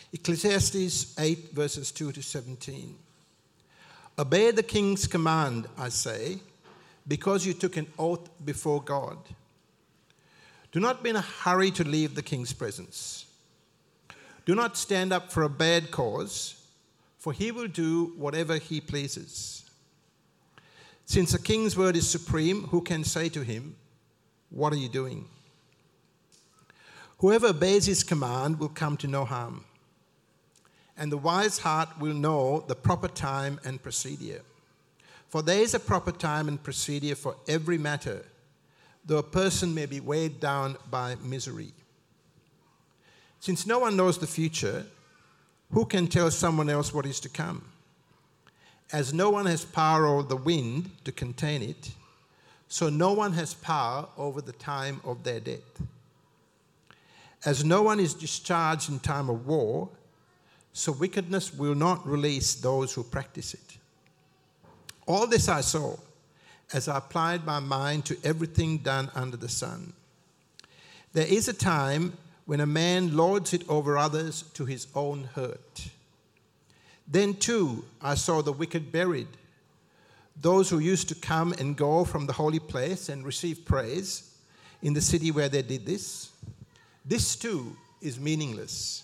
Ecclesiastes 8 verses 2 to 17. Obey the king's command, I say, because you took an oath before God. Do not be in a hurry to leave the king's presence. Do not stand up for a bad cause, for he will do whatever he pleases. Since the king's word is supreme, who can say to him, "What are you doing?" Whoever obeys his command will come to no harm, and the wise heart will know the proper time and procedure. For there is a proper time and procedure for every matter, though a person may be weighed down by misery. Since no one knows the future, who can tell someone else what is to come? As no one has power over the wind to contain it, so no one has power over the time of their death. As no one is discharged in time of war, so wickedness will not release those who practice it. All this I saw as I applied my mind to everything done under the sun. There is a time when a man lords it over others to his own hurt. Then too I saw the wicked buried, those who used to come and go from the holy place and receive praise in the city where they did this. This too is meaningless.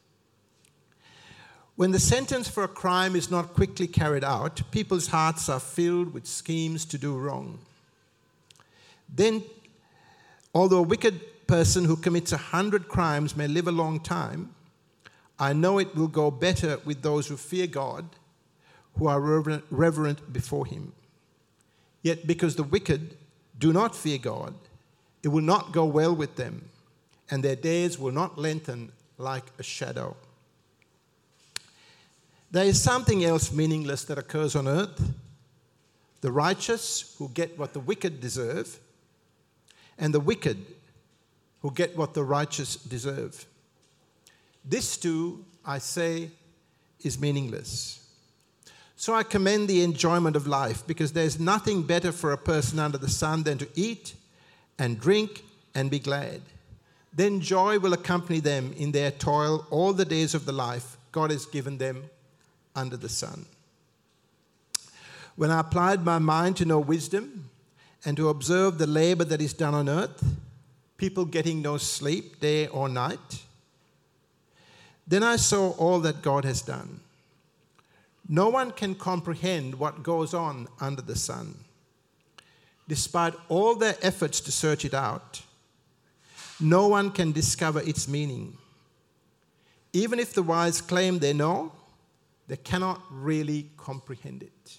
When the sentence for a crime is not quickly carried out, people's hearts are filled with schemes to do wrong. Then, although a wicked person who commits 100 crimes may live a long time, I know it will go better with those who fear God, who are reverent before him. Yet because the wicked do not fear God, it will not go well with them, and their days will not lengthen like a shadow. There is something else meaningless that occurs on earth: the righteous who get what the wicked deserve, and the wicked who get what the righteous deserve. This too, I say, is meaningless. So I commend the enjoyment of life, because there is nothing better for a person under the sun than to eat and drink and be glad. Then joy will accompany them in their toil all the days of the life God has given them under the sun. When I applied my mind to know wisdom and to observe the labor that is done on earth, people getting no sleep day or night, then I saw all that God has done. No one can comprehend what goes on under the sun. Despite all their efforts to search it out, no one can discover its meaning. Even if the wise claim they know, they cannot really comprehend it.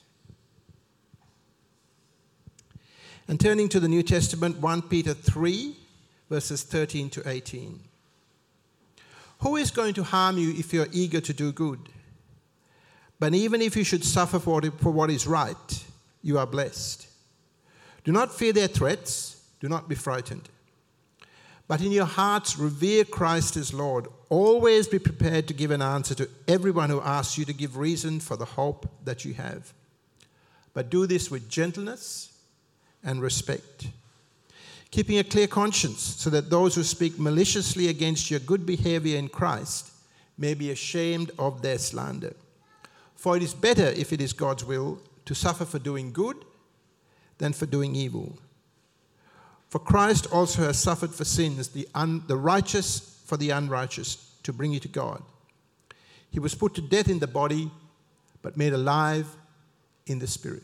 And turning to the New Testament, 1 Peter 3, verses 13 to 18. Who is going to harm you if you're eager to do good? But even if you should suffer for what is right, you are blessed. Do not fear their threats. Do not be frightened. But in your hearts, revere Christ as Lord. Always be prepared to give an answer to everyone who asks you to give reason for the hope that you have. But do this with gentleness and respect, keeping a clear conscience, so that those who speak maliciously against your good behavior in Christ may be ashamed of their slander. For it is better, if it is God's will, to suffer for doing good than for doing evil. For Christ also has suffered for sins, the righteous for the unrighteous, to bring you to God. He was put to death in the body, but made alive in the spirit.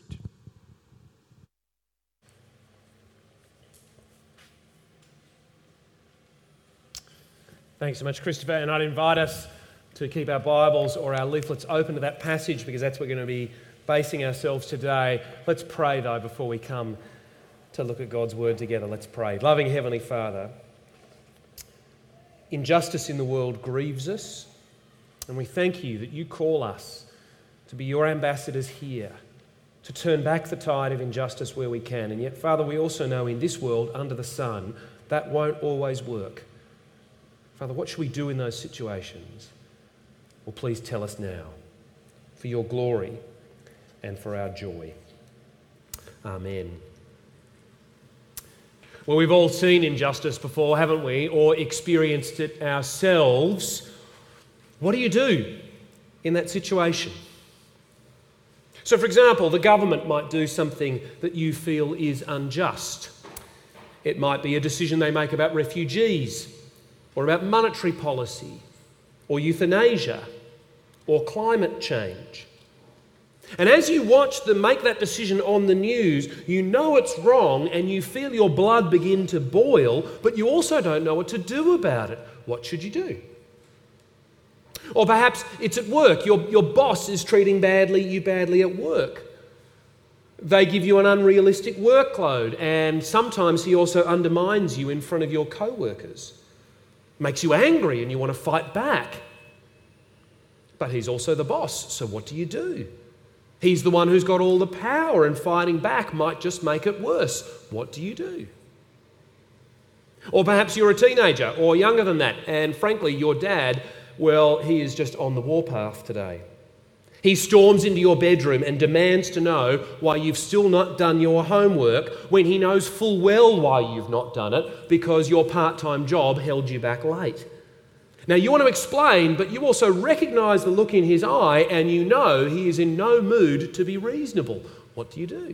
Thanks so much, Christopher. And I'd invite us to keep our Bibles or our leaflets open to that passage, because that's what we're going to be basing ourselves today. Let's pray, though, before we come to look at God's word together. Let's pray. Loving Heavenly Father, injustice in the world grieves us, and we thank you that you call us to be your ambassadors here, to turn back the tide of injustice where we can. And yet, Father, we also know in this world, under the sun, that won't always work. Father, what should we do in those situations? Well, please tell us now, for your glory and for our joy. Amen. Well, we've all seen injustice before, haven't we? Or experienced it ourselves. What do you do in that situation? So, for example, the government might do something that you feel is unjust. It might be a decision they make about refugees, or about monetary policy, or euthanasia, or climate change. And as you watch them make that decision on the news, you know it's wrong and you feel your blood begin to boil, but you also don't know what to do about it. What should you do? Or perhaps it's at work. Your boss is treating you badly at work. They give you an unrealistic workload, and sometimes he also undermines you in front of your co-workers. Makes you angry and you want to fight back. But he's also the boss, so what do you do? He's the one who's got all the power, and fighting back might just make it worse. What do you do? Or perhaps you're a teenager or younger than that, and frankly, your dad, well, he is just on the warpath today. He storms into your bedroom and demands to know why you've still not done your homework when he knows full well why you've not done it, because your part-time job held you back late. Now, you want to explain, but you also recognise the look in his eye and you know he is in no mood to be reasonable. What do you do?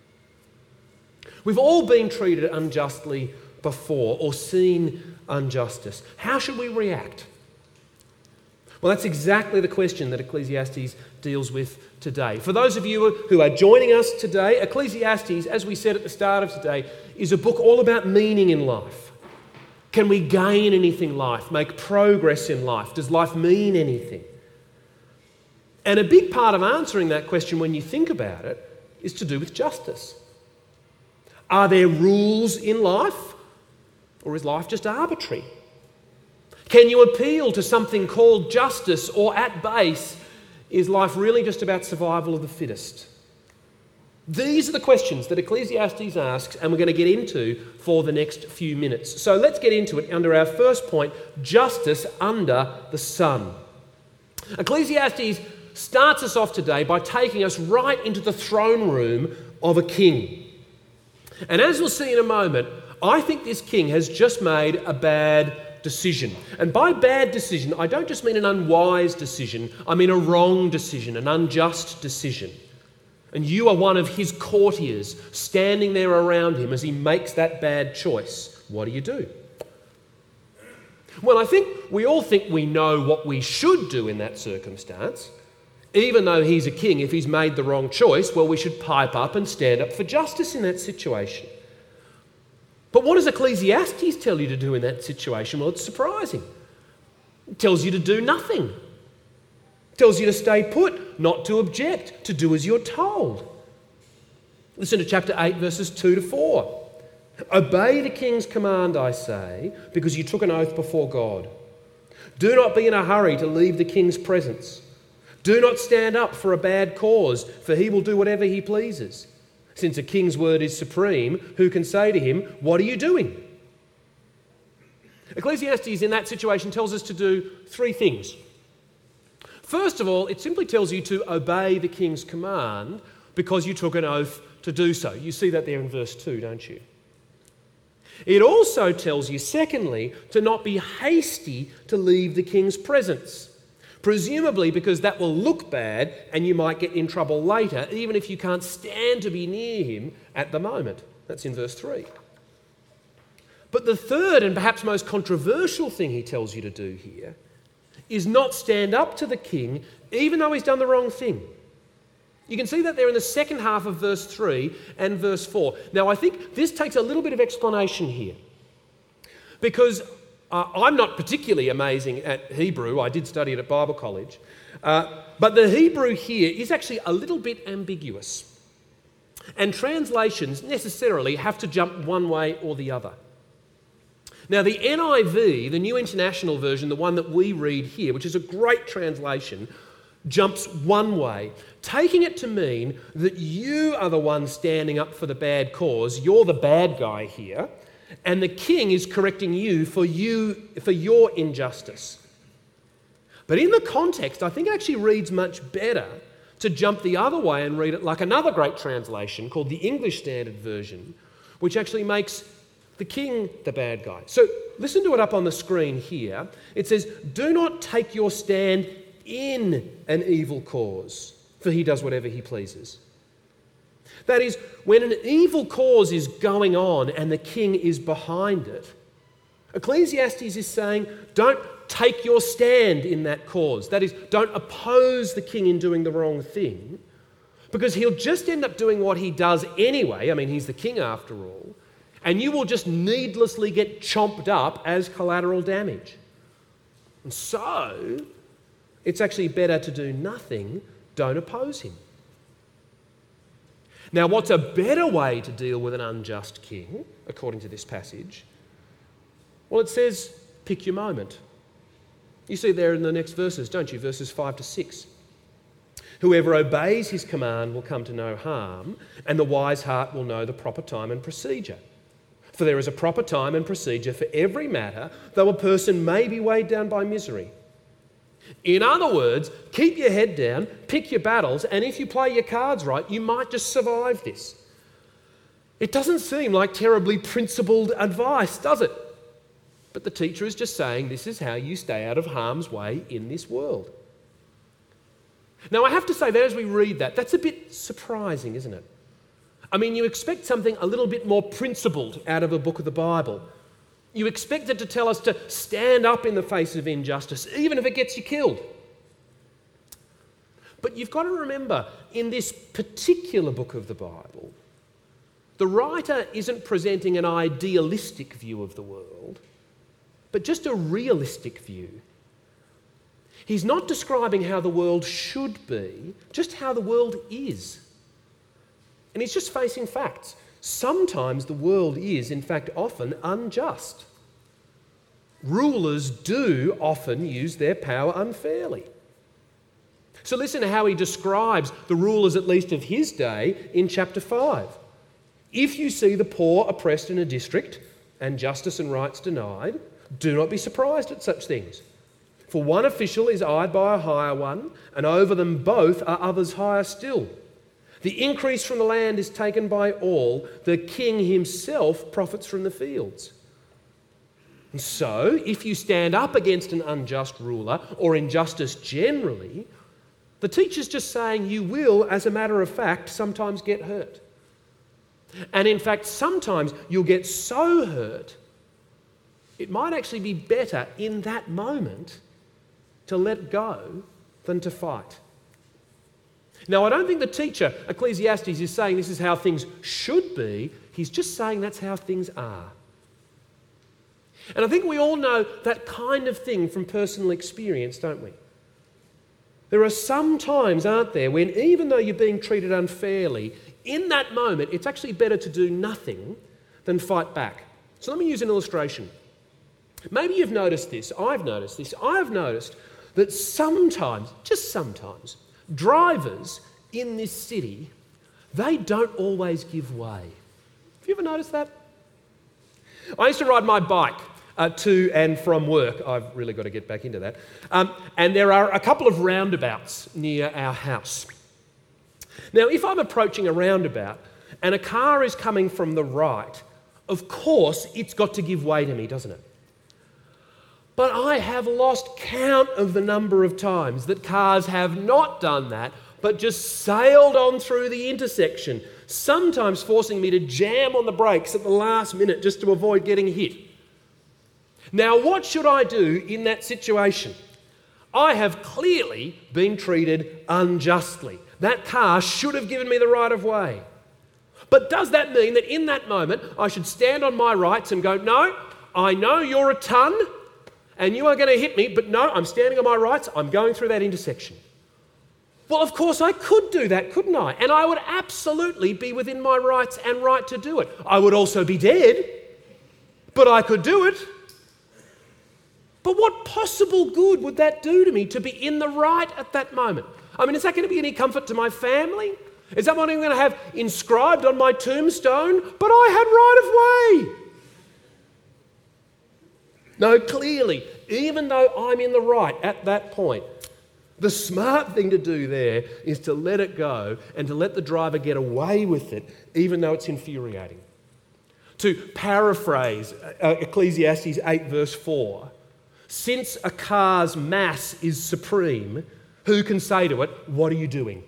We've all been treated unjustly before or seen injustice. How should we react? Well, that's exactly the question that Ecclesiastes deals with today. For those of you who are joining us today, Ecclesiastes, as we said at the start of today, is a book all about meaning in life. Can we gain anything in life, make progress in life? Does life mean anything? And a big part of answering that question when you think about it is to do with justice. Are there rules in life, or is life just arbitrary? Can you appeal to something called justice, or at base, is life really just about survival of the fittest? These are the questions that Ecclesiastes asks, and we're going to get into for the next few minutes. So let's get into it under our first point, justice under the sun. Ecclesiastes starts us off today by taking us right into the throne room of a king. And as we'll see in a moment, I think this king has just made a bad decision. And by bad decision, I don't just mean an unwise decision, I mean a wrong decision, an unjust decision. And you are one of his courtiers standing there around him as he makes that bad choice. What do? Well, I think we all think we know what we should do in that circumstance. Even though he's a king, if he's made the wrong choice, well, we should pipe up and stand up for justice in that situation. But what does Ecclesiastes tell you to do in that situation? Well, it's surprising. It tells you to do nothing. It tells you to stay put, not to object, to do as you're told. Listen to chapter 8, verses 2 to 4. Obey the king's command, I say, because you took an oath before God. Do not be in a hurry to leave the king's presence. Do not stand up for a bad cause, for he will do whatever he pleases. Since a king's word is supreme, who can say to him, what are you doing? Ecclesiastes in that situation tells us to do three things. First of all, it simply tells you to obey the king's command because you took an oath to do so. You see that there in verse 2, don't you? It also tells you, secondly, to not be hasty to leave the king's presence. Presumably because that will look bad and you might get in trouble later, even if you can't stand to be near him at the moment. That's in verse 3. But the third and perhaps most controversial thing he tells you to do here is not stand up to the king even though he's done the wrong thing. You can see that there in the second half of verse 3 and verse 4. Now, I think this takes a little bit of explanation here because I'm not particularly amazing at Hebrew. I did study it at Bible college. But the Hebrew here is actually a little bit ambiguous. And translations necessarily have to jump one way or the other. Now, the NIV, the New International Version, the one that we read here, which is a great translation, jumps one way, taking it to mean that you are the one standing up for the bad cause, you're the bad guy here, and the king is correcting you for your injustice. But in the context, I think it actually reads much better to jump the other way and read it like another great translation called the English Standard Version, which actually makes The king, the bad guy. So listen to it up on the screen here. It says, "Do not take your stand in an evil cause, for he does whatever he pleases." That is, when an evil cause is going on and the king is behind it, Ecclesiastes is saying, don't take your stand in that cause. That is, don't oppose the king in doing the wrong thing, because he'll just end up doing what he does anyway. I mean, he's the king after all. And you will just needlessly get chomped up as collateral damage. And so, it's actually better to do nothing, don't oppose him. Now, what's a better way to deal with an unjust king, according to this passage? Well, it says, pick your moment. You see there in the next verses, don't you? Verses 5 to 6. "Whoever obeys his command will come to no harm, and the wise heart will know the proper time and procedure. For there is a proper time and procedure for every matter, though a person may be weighed down by misery." In other words, keep your head down, pick your battles, and if you play your cards right, you might just survive this. It doesn't seem like terribly principled advice, does it? But the teacher is just saying this is how you stay out of harm's way in this world. Now, I have to say that as we read that, that's a bit surprising, isn't it? I mean, you expect something a little bit more principled out of a book of the Bible. You expect it to tell us to stand up in the face of injustice, even if it gets you killed. But you've got to remember, in this particular book of the Bible, the writer isn't presenting an idealistic view of the world, but just a realistic view. He's not describing how the world should be, just how the world is. And he's just facing facts. Sometimes the world is, in fact, often unjust. Rulers do often use their power unfairly. So listen to how he describes the rulers, at least of his day, in chapter 5. "If you see the poor oppressed in a district and justice and rights denied, do not be surprised at such things. For one official is eyed by a higher one, and over them both are others higher still. The increase from the land is taken by all. The king himself profits from the fields. And so, if you stand up against an unjust ruler or injustice generally, the teacher's just saying you will, as a matter of fact, sometimes get hurt. And in fact, sometimes you'll get so hurt, it might actually be better in that moment to let go than to fight. Now, I don't think the teacher, Ecclesiastes, is saying this is how things should be. He's just saying that's how things are. And I think we all know that kind of thing from personal experience, don't we? There are some times, aren't there, when even though you're being treated unfairly, in that moment, it's actually better to do nothing than fight back. So let me use an illustration. Maybe you've noticed this. I've noticed this. I've noticed that sometimes, just sometimes, drivers in this city, they don't always give way. Have you ever noticed that? I used to ride my bike to and from work. I've really got to get back into that. And there are a couple of roundabouts near our house. Now, if I'm approaching a roundabout and a car is coming from the right, of course it's got to give way to me, doesn't it? But I have lost count of the number of times that cars have not done that, but just sailed on through the intersection, sometimes forcing me to jam on the brakes at the last minute just to avoid getting hit. Now, what should I do in that situation? I have clearly been treated unjustly. That car should have given me the right of way. But does that mean that in that moment I should stand on my rights and go, no, I know you're a ton, and you are going to hit me, but no, I'm standing on my rights, I'm going through that intersection. Well, of course I could do that, couldn't I? And I would absolutely be within my rights and right to do it. I would also be dead, but I could do it. But what possible good would that do to me to be in the right at that moment? I mean, is that going to be any comfort to my family? Is that what I'm going to have inscribed on my tombstone? But I had right of way. No, clearly, even though I'm in the right at that point, the smart thing to do there is to let it go and to let the driver get away with it, even though it's infuriating. To paraphrase Ecclesiastes 8 verse 4, since a car's mass is supreme, who can say to it, "What are you doing?"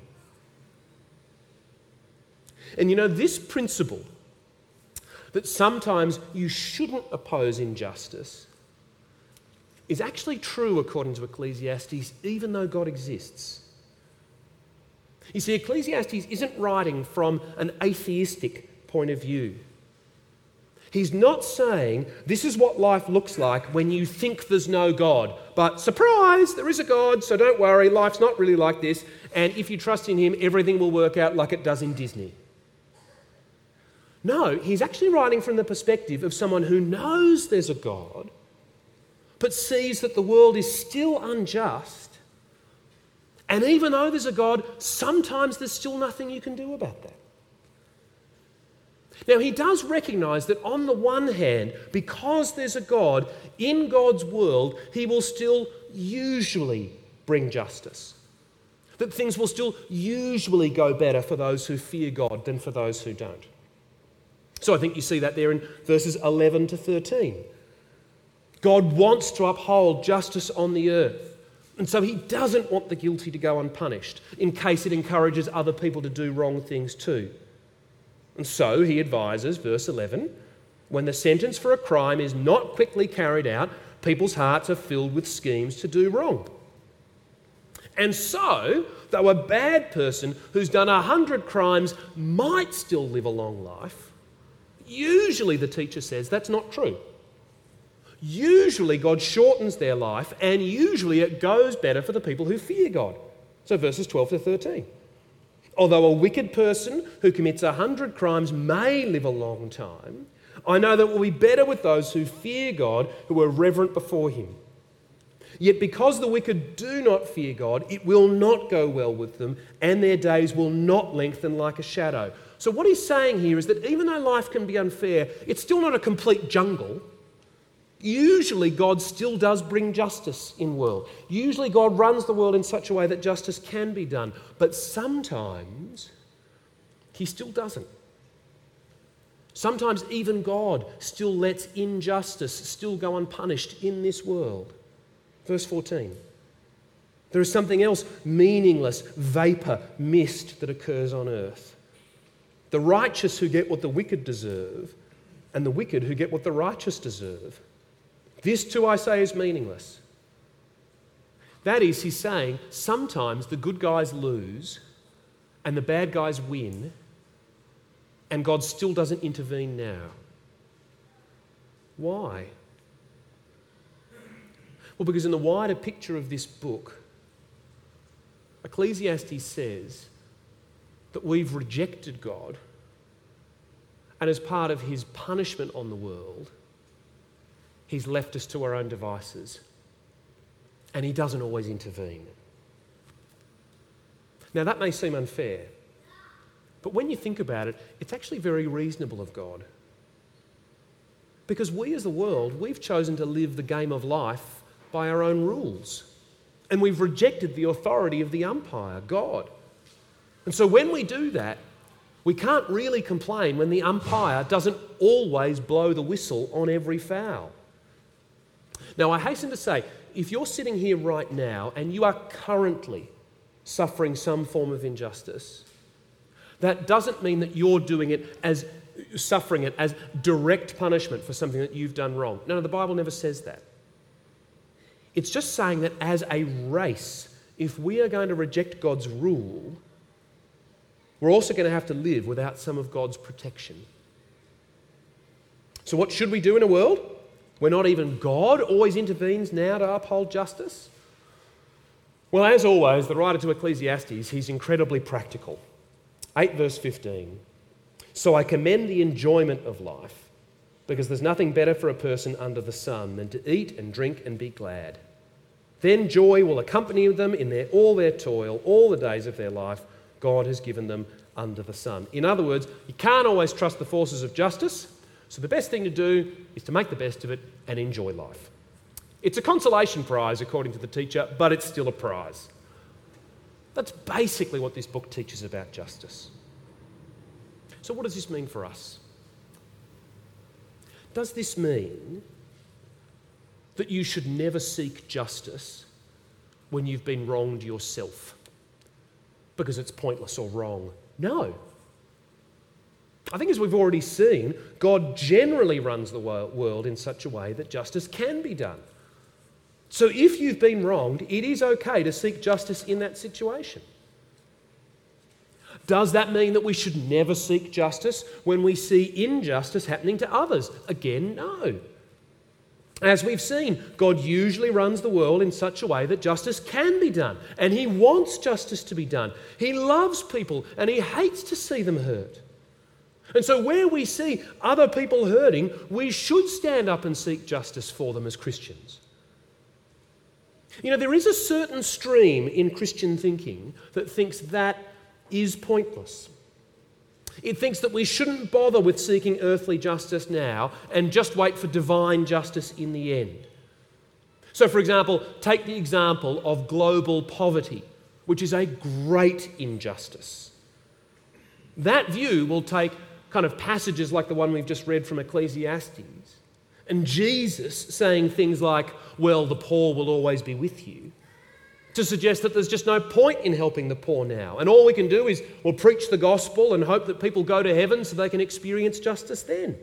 And you know, this principle that sometimes you shouldn't oppose injustice is actually true according to Ecclesiastes, even though God exists. You see, Ecclesiastes isn't writing from an atheistic point of view. He's not saying this is what life looks like when you think there's no God, but surprise, there is a God, so don't worry, life's not really like this, and if you trust in Him, everything will work out like it does in Disney. No, he's actually writing from the perspective of someone who knows there's a God, but sees that the world is still unjust. And even though there's a God, sometimes there's still nothing you can do about that. Now, he does recognise that on the one hand, because there's a God, in God's world, he will still usually bring justice. That things will still usually go better for those who fear God than for those who don't. So I think you see that there in verses 11 to 13. God wants to uphold justice on the earth. And so he doesn't want the guilty to go unpunished in case it encourages other people to do wrong things too. And so he advises, verse 11, when the sentence for a crime is not quickly carried out, people's hearts are filled with schemes to do wrong. And so, though a bad person who's done 100 crimes might still live a long life, usually the teacher says that's not true. Usually God shortens their life, and usually it goes better for the people who fear God. So verses 12 to 13. Although a wicked person who commits 100 crimes may live a long time, I know that it will be better with those who fear God, who are reverent before him. Yet because the wicked do not fear God, it will not go well with them, and their days will not lengthen like a shadow. So what he's saying here is that even though life can be unfair, it's still not a complete jungle. Usually God still does bring justice in the world. Usually God runs the world in such a way that justice can be done. But sometimes he still doesn't. Sometimes even God still lets injustice still go unpunished in this world. Verse 14. There is something else meaningless, vapour, mist that occurs on earth. The righteous who get what the wicked deserve, and the wicked who get what the righteous deserve. This too I say is meaningless. That is, he's saying, sometimes the good guys lose and the bad guys win, and God still doesn't intervene now. Why? Well, because in the wider picture of this book, Ecclesiastes says that we've rejected God, and as part of his punishment on the world, he's left us to our own devices, and he doesn't always intervene. Now, that may seem unfair, but when you think about it, it's actually very reasonable of God. Because we as the world, we've chosen to live the game of life by our own rules, and we've rejected the authority of the umpire, God. And so when we do that, we can't really complain when the umpire doesn't always blow the whistle on every foul. Now, I hasten to say, if you're sitting here right now and you are currently suffering some form of injustice, that doesn't mean that you're doing it as suffering it as direct punishment for something that you've done wrong. No, the Bible never says that. It's just saying that as a race, if we are going to reject God's rule, we're also going to have to live without some of God's protection. So what should we do in a world where not even God always intervenes now to uphold justice? Well, as always, the writer to Ecclesiastes, he's incredibly practical. 8 verse 15. So I commend the enjoyment of life, because there's nothing better for a person under the sun than to eat and drink and be glad. Then joy will accompany them in all their toil, all the days of their life God has given them under the sun. In other words, you can't always trust the forces of justice, so the best thing to do is to make the best of it and enjoy life. It's a consolation prize, according to the teacher, but it's still a prize. That's basically what this book teaches about justice. So what does this mean for us? does this mean that you should never seek justice when you've been wronged yourself because it's pointless or wrong? No. I think as we've already seen, God generally runs the world in such a way that justice can be done. So if you've been wronged, it is okay to seek justice in that situation. Does that mean that we should never seek justice when we see injustice happening to others? Again, no. As we've seen, God usually runs the world in such a way that justice can be done, and He wants justice to be done. He loves people, and He hates to see them hurt. And so where we see other people hurting, we should stand up and seek justice for them as Christians. You know, there is a certain stream in Christian thinking that thinks that is pointless. It thinks that we shouldn't bother with seeking earthly justice now and just wait for divine justice in the end. So, for example, take the example of global poverty, which is a great injustice. That view will take kind of passages like the one we've just read from Ecclesiastes and Jesus saying things like, well, the poor will always be with you, to suggest that there's just no point in helping the poor now. And all we can do is, well, preach the gospel and hope that people go to heaven so they can experience justice then.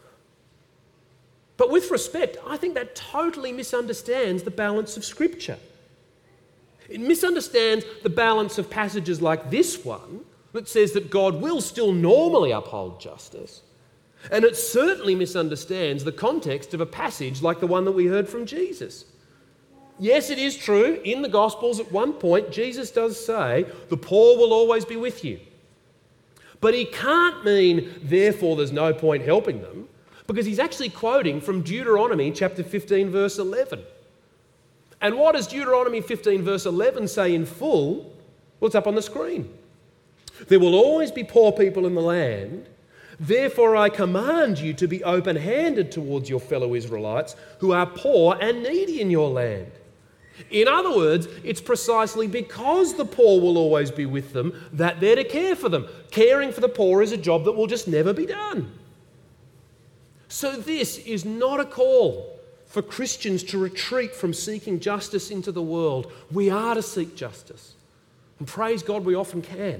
But with respect, I think that totally misunderstands the balance of Scripture. It misunderstands the balance of passages like this one that says that God will still normally uphold justice. And it certainly misunderstands the context of a passage like the one that we heard from Jesus. Yes, it is true, in the Gospels at one point, Jesus does say, the poor will always be with you. But He can't mean, therefore there's no point helping them, because He's actually quoting from Deuteronomy chapter 15, verse 11. And what does Deuteronomy 15, verse 11 say in full? Well, it's up on the screen. There will always be poor people in the land. Therefore I command you to be open-handed towards your fellow Israelites who are poor and needy in your land. In other words, it's precisely because the poor will always be with them that they're to care for them. Caring for the poor is a job that will just never be done. So this is not a call for Christians to retreat from seeking justice into the world. We are to seek justice. And praise God, we often can.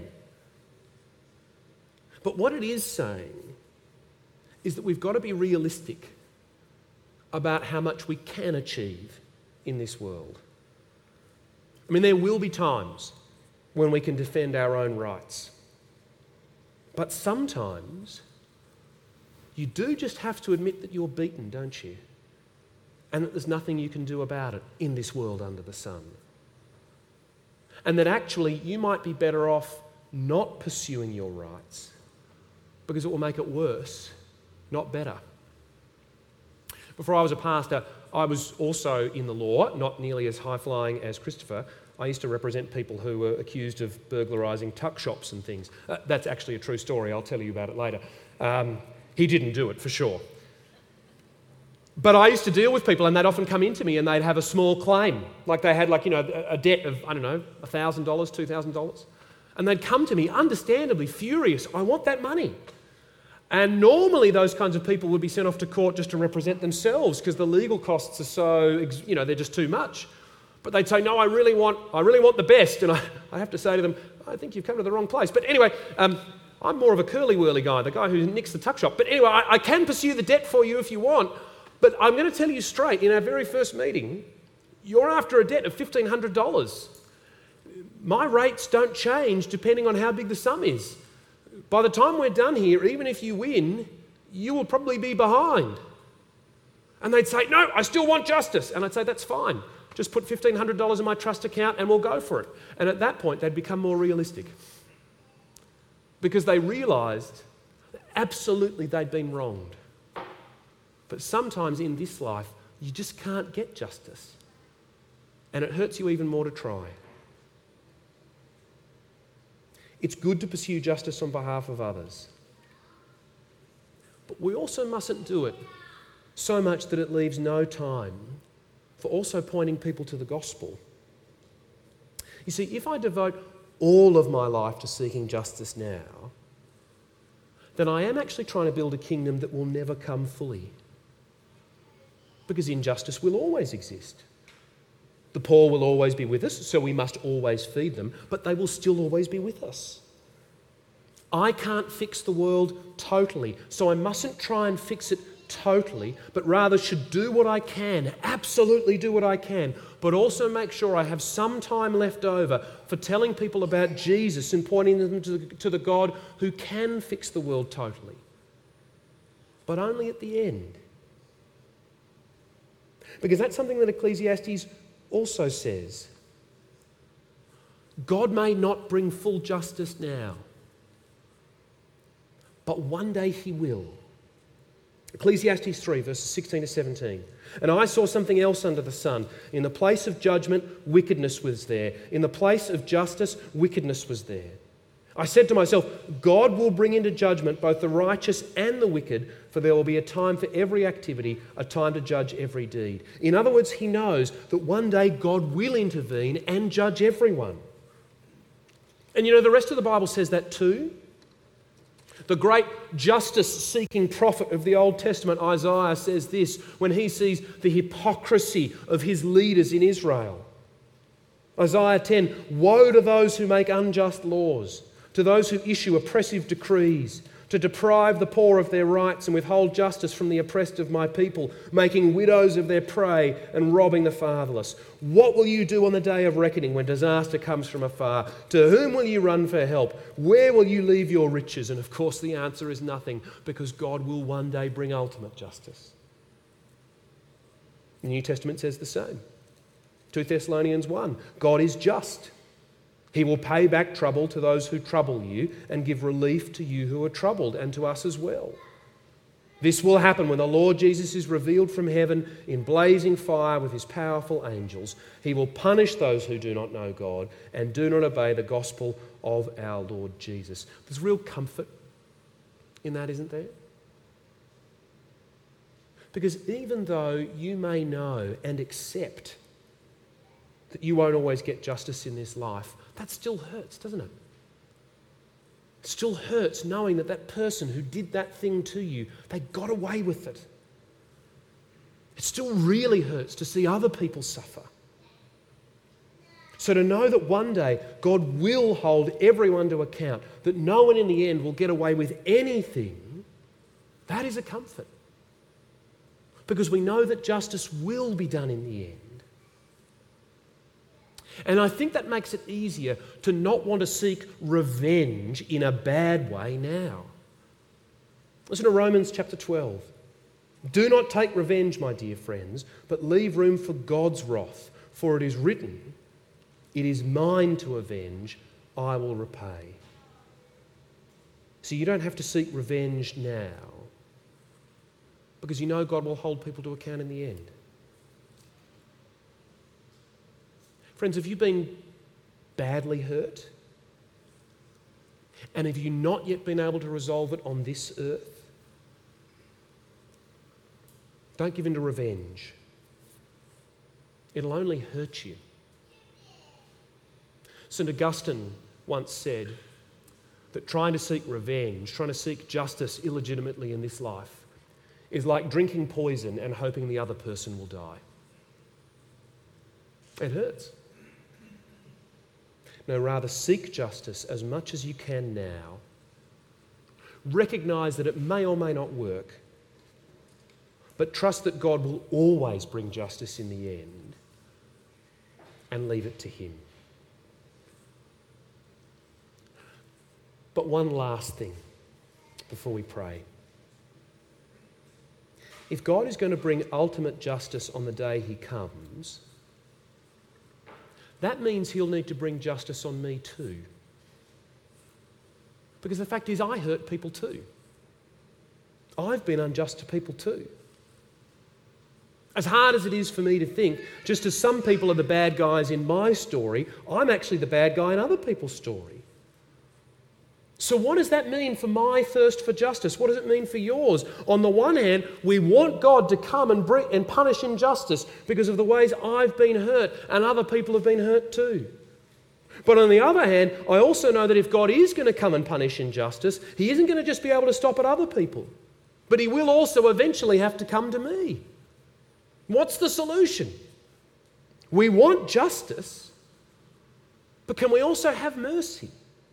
But what it is saying is that we've got to be realistic about how much we can achieve in this world. I mean, there will be times when we can defend our own rights. But sometimes you do just have to admit that you're beaten, don't you? And that there's nothing you can do about it in this world under the sun. And that actually you might be better off not pursuing your rights because it will make it worse, not better. Before I was a pastor, I was also in the law, not nearly as high-flying as Christopher. I used to represent people who were accused of burglarising tuck shops and things. That's actually a true story. I'll tell you about it later. He didn't do it, for sure. But I used to deal with people, and they'd often come into me and they'd have a small claim. Like they had a debt of, $1,000, $2,000. And they'd come to me, understandably furious. I want that money. And normally those kinds of people would be sent off to court just to represent themselves because the legal costs are so, they're just too much. But they'd say, no, I really want the best. And I have to say to them, I think you've come to the wrong place. But anyway, I'm more of a curly-whirly guy, the guy who nicks the tuck shop. But anyway, I can pursue the debt for you if you want. But I'm going to tell you straight, in our very first meeting, you're after a debt of $1,500. My rates don't change depending on how big the sum is. By the time we're done here, even if you win, you will probably be behind. And they'd say, no, I still want justice. And I'd say, that's fine. Just put $1,500 in my trust account and we'll go for it. And at that point, they'd become more realistic. Because they realised that absolutely they'd been wronged. But sometimes in this life, you just can't get justice. And it hurts you even more to try. It's good to pursue justice on behalf of others. But we also mustn't do it so much that it leaves no time for also pointing people to the gospel. You see, if I devote all of my life to seeking justice now, then I am actually trying to build a kingdom that will never come fully. because injustice will always exist. The poor will always be with us, so we must always feed them, but they will still always be with us. I can't fix the world totally, so I mustn't try and fix it totally, but rather should do what I can, absolutely do what I can, but also make sure I have some time left over for telling people about Jesus and pointing them to the God who can fix the world totally, but only at the end. Because that's something that Ecclesiastes also says. God may not bring full justice now, but one day he will. Ecclesiastes 3, verses 16 to 17. And I saw something else under the sun. In the place of judgment, wickedness was there. In the place of justice, wickedness was there. I said to myself, God will bring into judgment both the righteous and the wicked, for there will be a time for every activity, a time to judge every deed. In other words, he knows that one day God will intervene and judge everyone. And the rest of the Bible says that too. The great justice-seeking prophet of the Old Testament, Isaiah, says this when he sees the hypocrisy of his leaders in Israel. Isaiah 10, woe to those who make unjust laws, to those who issue oppressive decrees, to deprive the poor of their rights and withhold justice from the oppressed of my people, making widows of their prey and robbing the fatherless. What will you do on the day of reckoning when disaster comes from afar? To whom will you run for help? Where will you leave your riches? And of course the answer is nothing, because God will one day bring ultimate justice. The New Testament says the same. 2 Thessalonians 1, God is just. He will pay back trouble to those who trouble you and give relief to you who are troubled, and to us as well. This will happen when the Lord Jesus is revealed from heaven in blazing fire with his powerful angels. He will punish those who do not know God and do not obey the gospel of our Lord Jesus. There's real comfort in that, isn't there? Because even though you may know and accept that you won't always get justice in this life, that still hurts, doesn't it? It still hurts knowing that that person who did that thing to you, they got away with it. It still really hurts to see other people suffer. So to know that one day God will hold everyone to account, that no one in the end will get away with anything, that is a comfort. Because we know that justice will be done in the end. And I think that makes it easier to not want to seek revenge in a bad way now. Listen to Romans chapter 12. Do not take revenge, my dear friends, but leave room for God's wrath, for it is written, it is mine to avenge, I will repay. So you don't have to seek revenge now, because you know God will hold people to account in the end. Friends, have you been badly hurt? And have you not yet been able to resolve it on this earth? Don't give in to revenge. It'll only hurt you. St. Augustine once said that trying to seek revenge, trying to seek justice illegitimately in this life, is like drinking poison and hoping the other person will die. It hurts. No, rather seek justice as much as you can now. Recognise that it may or may not work, but trust that God will always bring justice in the end, and leave it to him. But one last thing before we pray. If God is going to bring ultimate justice on the day he comes, that means he'll need to bring justice on me too. Because the fact is, I hurt people too. I've been unjust to people too. As hard as it is for me to think, just as some people are the bad guys in my story, I'm actually the bad guy in other people's story. So what does that mean for my thirst for justice? What does it mean for yours? On the one hand, we want God to come and punish injustice because of the ways I've been hurt and other people have been hurt too. But on the other hand, I also know that if God is going to come and punish injustice, he isn't going to just be able to stop at other people, but he will also eventually have to come to me. What's the solution? We want justice, but can we also have mercy?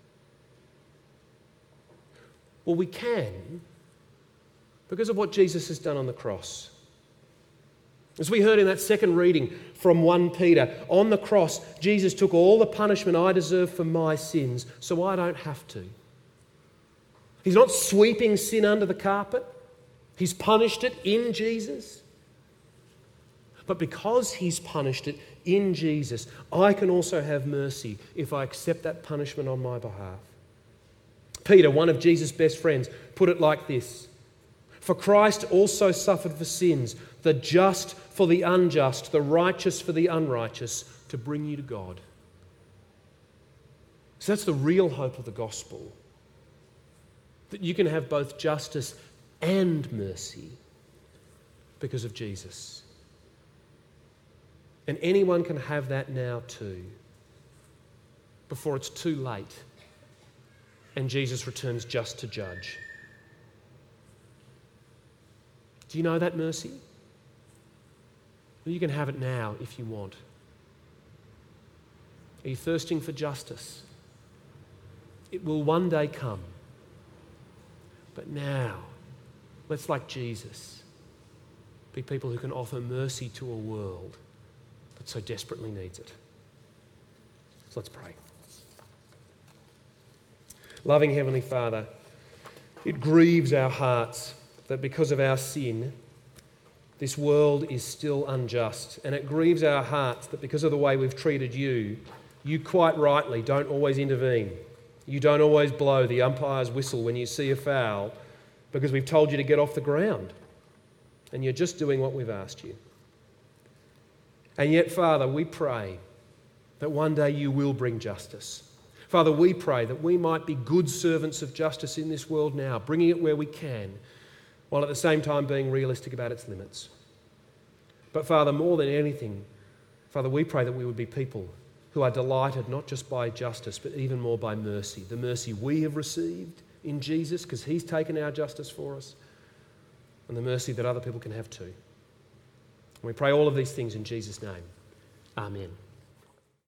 Well, we can because of what Jesus has done on the cross. As we heard in that second reading from 1 Peter, on the cross, Jesus took all the punishment I deserve for my sins, so I don't have to. He's not sweeping sin under the carpet. He's punished it in Jesus. But because He's punished it in Jesus, I can also have mercy if I accept that punishment on my behalf. Peter, one of Jesus' best friends, put it like this: "For Christ also suffered for sins, the just for the unjust, the righteous for the unrighteous, to bring you to God." So that's the real hope of the gospel, that you can have both justice and mercy because of Jesus. And anyone can have that now too, before it's too late and Jesus returns just to judge. Do you know that mercy? Well, you can have it now if you want. Are you thirsting for justice? It will one day come. But now, let's, like Jesus, be people who can offer mercy to a world that so desperately needs it. So let's pray. Loving Heavenly Father, it grieves our hearts that because of our sin, this world is still unjust. And it grieves our hearts that because of the way we've treated you, you quite rightly don't always intervene. You don't always blow the umpire's whistle when you see a foul because we've told you to get off the ground. And you're just doing what we've asked you. And yet, Father, we pray that one day you will bring justice. Father, we pray that we might be good servants of justice in this world now, bringing it where we can, while at the same time being realistic about its limits. But Father, more than anything, Father, we pray that we would be people who are delighted not just by justice, but even more by mercy. The mercy we have received in Jesus, because He's taken our justice for us, and the mercy that other people can have too. And we pray all of these things in Jesus' name. Amen.